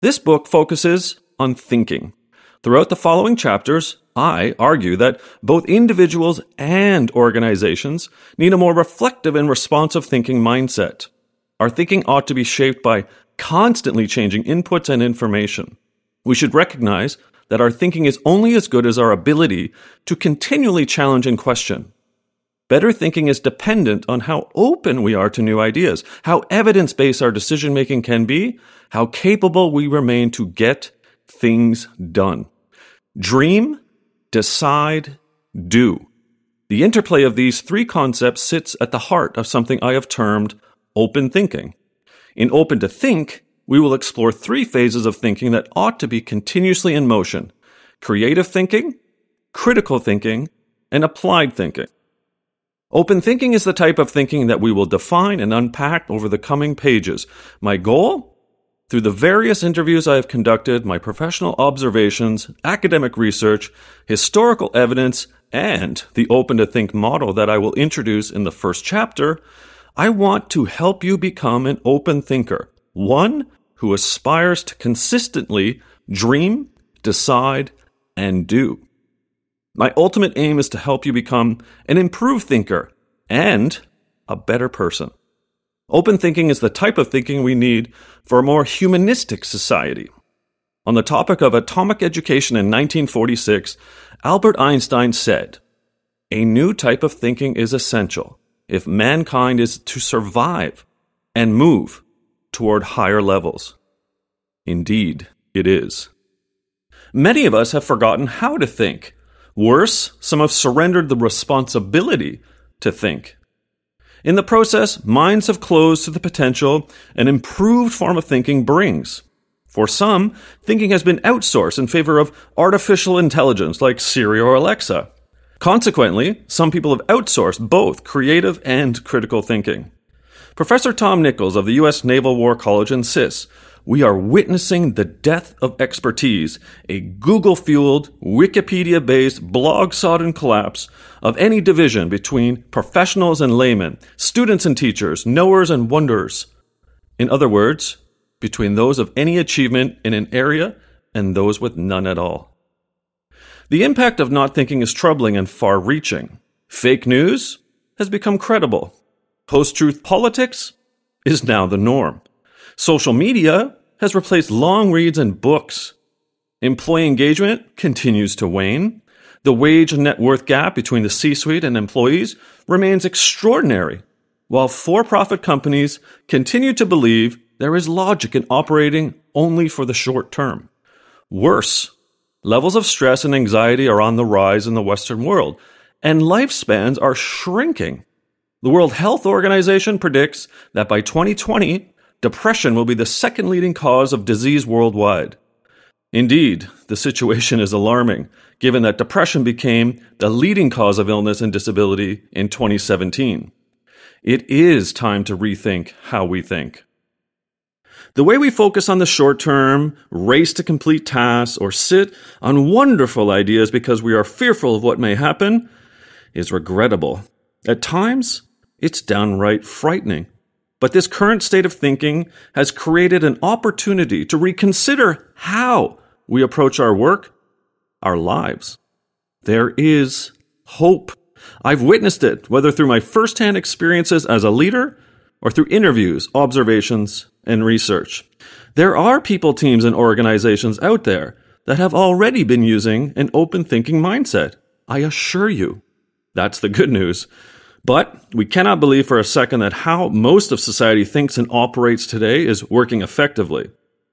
This book focuses on thinking. Throughout the following chapters, I argue that both individuals and organizations need a more reflective and responsive thinking mindset. Our thinking ought to be shaped by constantly changing inputs and information. We should recognize that our thinking is only as good as our ability to continually challenge and question. Better thinking is dependent on how open we are to new ideas, how evidence-based our decision-making can be, how capable we remain to get things done. Dream, decide, do. The interplay of these three concepts sits at the heart of something I have termed open thinking. In Open to Think, we will explore three phases of thinking that ought to be continuously in motion: creative thinking, critical thinking, and applied thinking. Open thinking is the type of thinking that we will define and unpack over the coming pages. My goal? Through the various interviews I have conducted, my professional observations, academic research, historical evidence, and the Open to Think model that I will introduce in the first chapter, I want to help you become an open thinker, one who aspires to consistently dream, decide, and do. My ultimate aim is to help you become an improved thinker and a better person. Open thinking is the type of thinking we need for a more humanistic society. On the topic of atomic education in 1946, Albert Einstein said, "A new type of thinking is essential if mankind is to survive and move toward higher levels." Indeed, it is. Many of us have forgotten how to think. Worse, some have surrendered the responsibility to think. In the process, minds have closed to the potential an improved form of thinking brings. For some, thinking has been outsourced in favor of artificial intelligence like Siri or Alexa. Consequently, some people have outsourced both creative and critical thinking. Professor Tom Nichols of the U.S. Naval War College insists, "We are witnessing the death of expertise, a Google-fueled, Wikipedia-based, blog-sodden collapse of any division between professionals and laymen, students and teachers, knowers and wonderers. In other words, between those of any achievement in an area and those with none at all." The impact of not thinking is troubling and far-reaching. Fake news has become credible. Post-truth politics is now the norm. Social media has replaced long reads and books. Employee engagement continues to wane. The wage and net worth gap between the C-suite and employees remains extraordinary, while for-profit companies continue to believe there is logic in operating only for the short term. Worse, levels of stress and anxiety are on the rise in the Western world, and lifespans are shrinking. The World Health Organization predicts that by 2020, depression will be the second leading cause of disease worldwide. Indeed, the situation is alarming, given that depression became the leading cause of illness and disability in 2017. It is time to rethink how we think. The way we focus on the short term, race to complete tasks, or sit on wonderful ideas because we are fearful of what may happen is regrettable. At times, it's downright frightening. But this current state of thinking has created an opportunity to reconsider how we approach our work, our lives. There is hope. I've witnessed it, whether through my firsthand experiences as a leader or through interviews, observations, and research. There are people, teams, and organizations out there that have already been using an open thinking mindset. I assure you. That's the good news. But we cannot believe for a second that how most of society thinks and operates today is working effectively.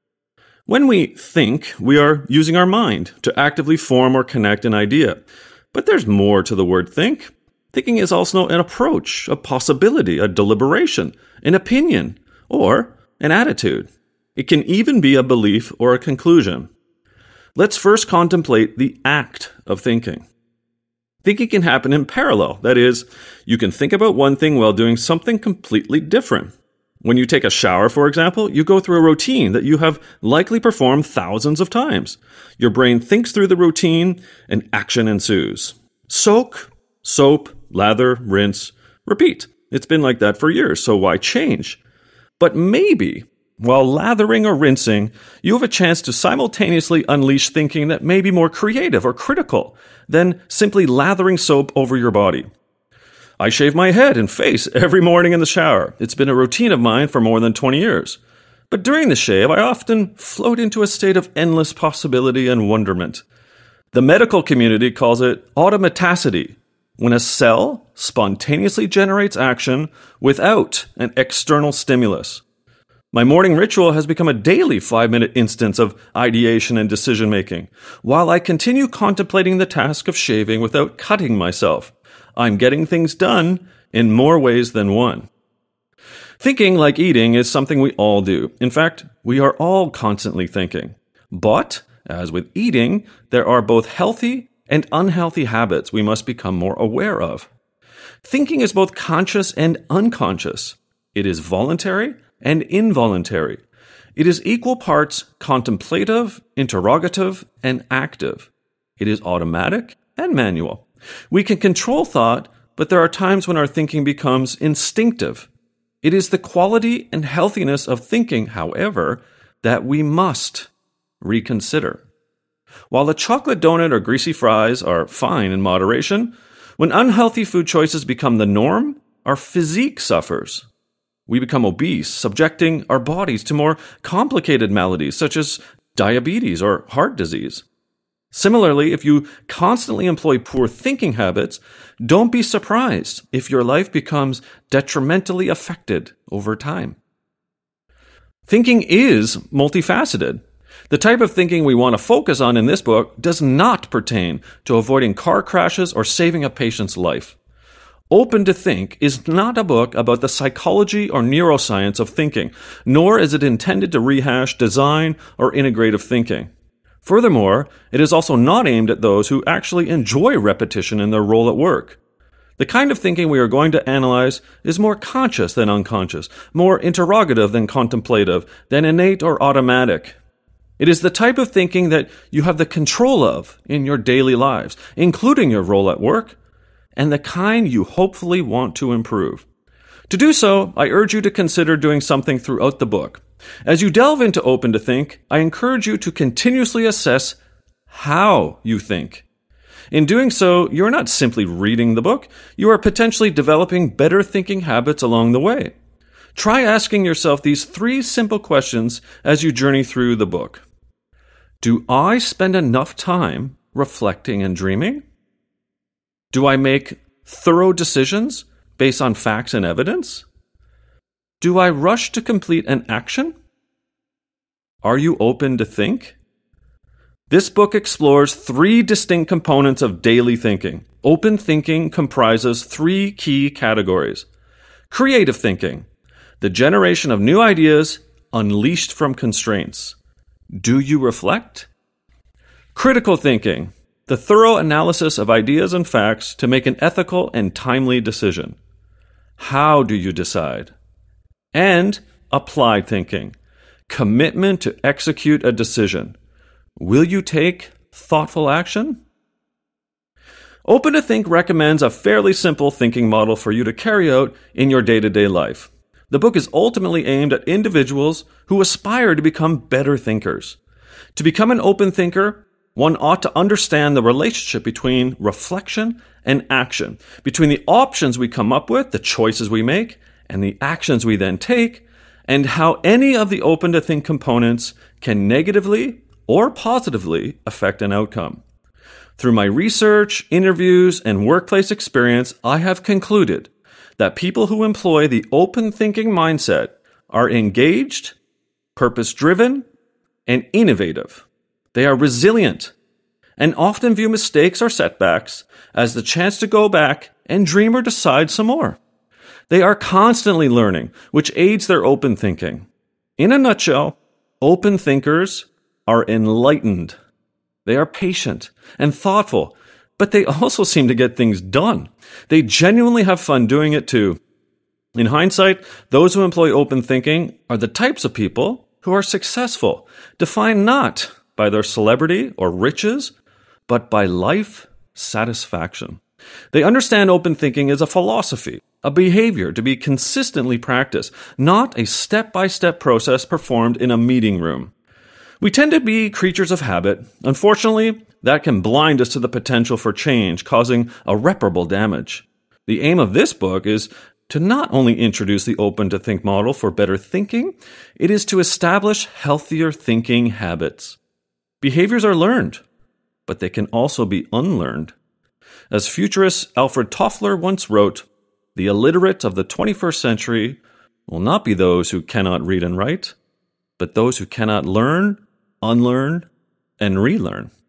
When we think, we are using our mind to actively form or connect an idea. But there's more to the word think. Thinking is also an approach, a possibility, a deliberation, an opinion, or an attitude. It can even be a belief or a conclusion. Let's first contemplate the act of thinking. Thinking can happen in parallel. That is, you can think about one thing while doing something completely different. When you take a shower, for example, you go through a routine that you have likely performed thousands of times. Your brain thinks through the routine and action ensues. Soak, soap, lather, rinse, repeat. It's been like that for years, so why change? But maybe While lathering or rinsing, you have a chance to simultaneously unleash thinking that may be more creative or critical than simply lathering soap over your body. I shave my head and face every morning in the shower. It's been a routine of mine for more than 20 years. But during the shave, I often float into a state of endless possibility and wonderment. The medical community calls it automaticity, when a cell spontaneously generates action without an external stimulus. My morning ritual has become a daily 5-minute instance of ideation and decision-making, while I continue contemplating the task of shaving without cutting myself. I'm getting things done in more ways than one. Thinking, like eating, is something we all do. In fact, we are all constantly thinking. But, as with eating, there are both healthy and unhealthy habits we must become more aware of. Thinking is both conscious and unconscious. It is voluntary and involuntary. It is equal parts contemplative, interrogative, and active. It is automatic and manual. We can control thought, but there are times when our thinking becomes instinctive. It is the quality and healthiness of thinking, however, that we must reconsider. While a chocolate donut or greasy fries are fine in moderation, when unhealthy food choices become the norm, our physique suffers. We become obese, subjecting our bodies to more complicated maladies such as diabetes or heart disease. Similarly, if you constantly employ poor thinking habits, don't be surprised if your life becomes detrimentally affected over time. Thinking is multifaceted. The type of thinking we want to focus on in this book does not pertain to avoiding car crashes or saving a patient's life. Open to Think is not a book about the psychology or neuroscience of thinking, nor is it intended to rehash design or integrative thinking. Furthermore, it is also not aimed at those who actually enjoy repetition in their role at work. The kind of thinking we are going to analyze is more conscious than unconscious, more interrogative than contemplative, than innate or automatic. It is the type of thinking that you have the control of in your daily lives, including your role at work, and the kind you hopefully want to improve. To do so, I urge you to consider doing something throughout the book. As you delve into Open to Think, I encourage you to continuously assess how you think. In doing so, you're not simply reading the book, you are potentially developing better thinking habits along the way. Try asking yourself these 3 simple questions as you journey through the book. Do I spend enough time reflecting and dreaming? Do I make thorough decisions based on facts and evidence? Do I rush to complete an action? Are you open to think? This book explores 3 distinct components of daily thinking. Open thinking comprises 3 key categories. Creative thinking, the generation of new ideas unleashed from constraints. Do you reflect? Critical thinking, the thorough analysis of ideas and facts to make an ethical and timely decision. How do you decide? And applied thinking, commitment to execute a decision. Will you take thoughtful action? Open to Think recommends a fairly simple thinking model for you to carry out in your day-to-day life. The book is ultimately aimed at individuals who aspire to become better thinkers. To become an open thinker, one ought to understand the relationship between reflection and action, between the options we come up with, the choices we make, and the actions we then take, and how any of the Open to Think components can negatively or positively affect an outcome. Through my research, interviews, and workplace experience, I have concluded that people who employ the open thinking mindset are engaged, purpose-driven, and innovative. They are resilient and often view mistakes or setbacks as the chance to go back and dream or decide some more. They are constantly learning, which aids their open thinking. In a nutshell, open thinkers are enlightened. They are patient and thoughtful, but they also seem to get things done. They genuinely have fun doing it too. In hindsight, those who employ open thinking are the types of people who are successful, defined not by their celebrity or riches, but by life satisfaction. They understand open thinking as a philosophy, a behavior to be consistently practiced, not a step-by-step process performed in a meeting room. We tend to be creatures of habit. Unfortunately, that can blind us to the potential for change, causing irreparable damage. The aim of this book is to not only introduce the Open to Think model for better thinking, it is to establish healthier thinking habits. Behaviors are learned, but they can also be unlearned. As futurist Alfred Toffler once wrote, "The illiterate of the 21st century will not be those who cannot read and write, but those who cannot learn, unlearn, and relearn."